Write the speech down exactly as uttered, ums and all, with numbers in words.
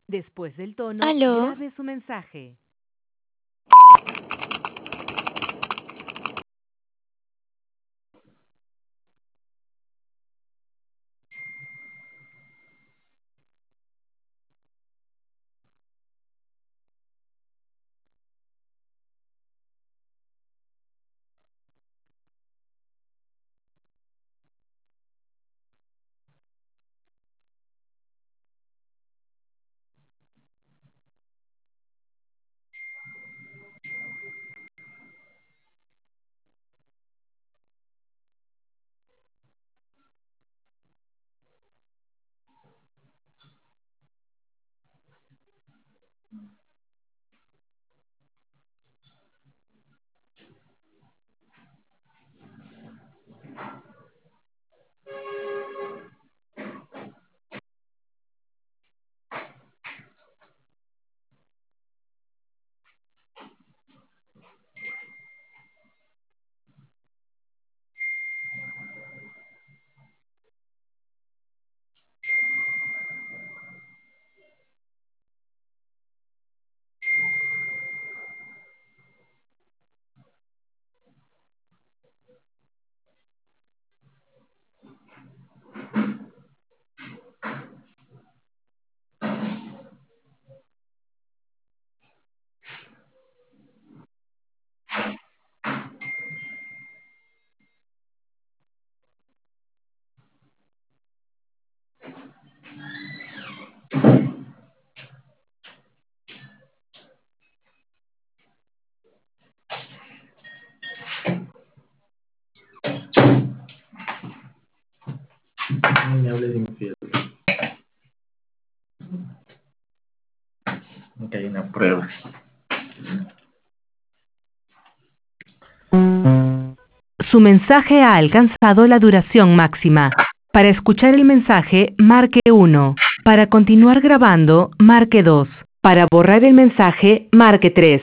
Después del tono, ¿Aló? grabe su mensaje. No me hables de infiel. Nunca hay una prueba. Su mensaje ha alcanzado la duración máxima. Para escuchar el mensaje, marque uno. Para continuar grabando, marque dos. Para borrar el mensaje, marque tres.